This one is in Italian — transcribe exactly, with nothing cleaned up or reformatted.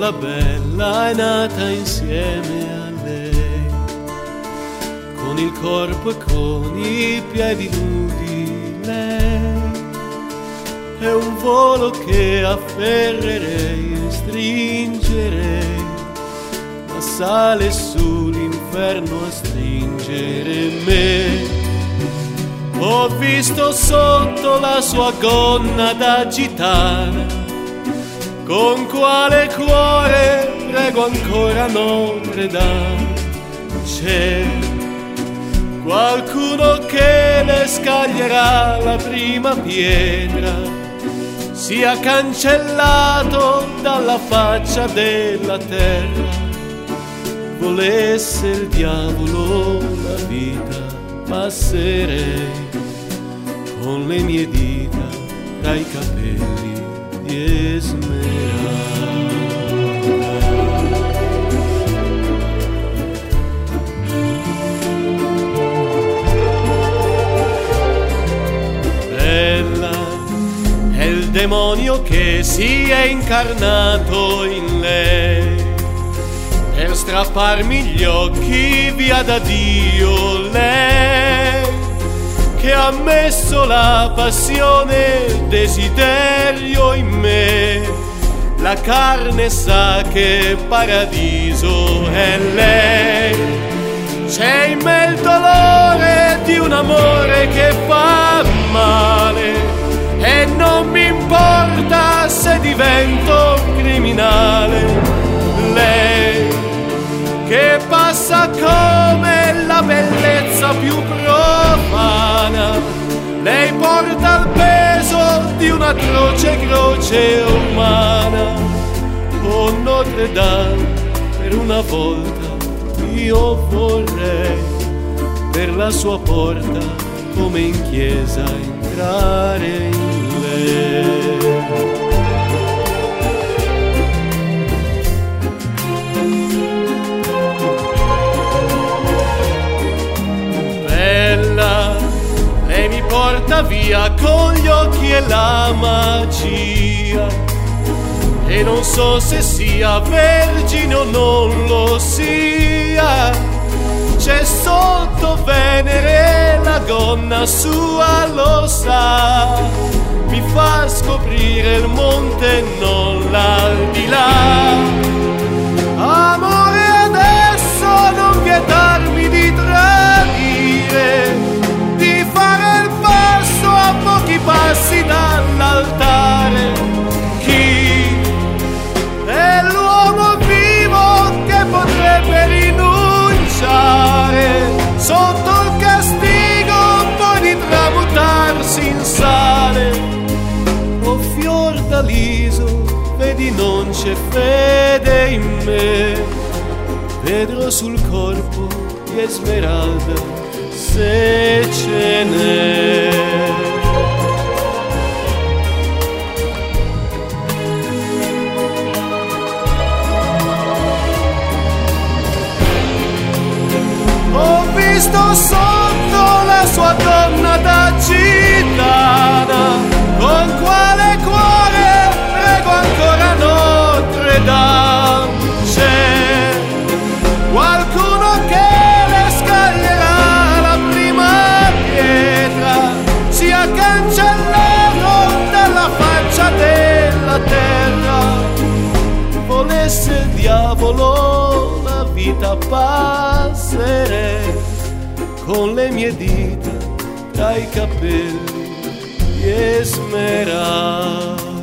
piccola bella è nata insieme a lei, con il corpo e con i piedi nudi. Lei è un volo che afferrerei e stringerei, ma sale sull'inferno a stringere me. Ho visto sotto la sua gonna da gitana, con quale cuore prego ancora Notre Dame. C'è qualcuno che le scaglierà la prima pietra, sia cancellato dalla faccia della terra. Volesse il diavolo la vita, passerei con le mie dita tra i capelli di Esmeralda. Bella è il demonio che si è incarnato in lei per strapparmi gli occhi via da Dio. Lei che ha messo la passione, il desiderio in me, la carne sa che paradiso è lei. C'è in me il dolore di un amore che fa male, e non mi importa se divento criminale. Lei che passa come la bellezza più profana, lei porta il peso di un'atroce croce umana. Oh Notre Dame, per una volta io vorrei per la sua porta, come in chiesa, entrare in lei. Lei mi porta via con gli occhi e la magia, e non so se sia vergine o non lo sia. C'è sotto Venere la gonna sua, lo sa, mi fa scoprire il monte e non l'aldilà. Amore, adesso non vietarmi di tradire, di fare il passo a pochi passi dall'altare. Chi è l'uomo vivo che potrebbe rinunciare sotto il castigo poi di tramutarsi in sale? O Fiordaliso, vedi non c'è fede in me, vedrò sul corpo di Esmeralda se ce n'è. Ho visto sotto la sua donna da gitana, con quale cuore prego ancora Notre Dame. C'è qualcuno che le scaglierà la prima pietra, sia cancellato dalla faccia della terra. Volesse il diavolo la vita, passerei con le mie dita tra i capelli di Esmeralda.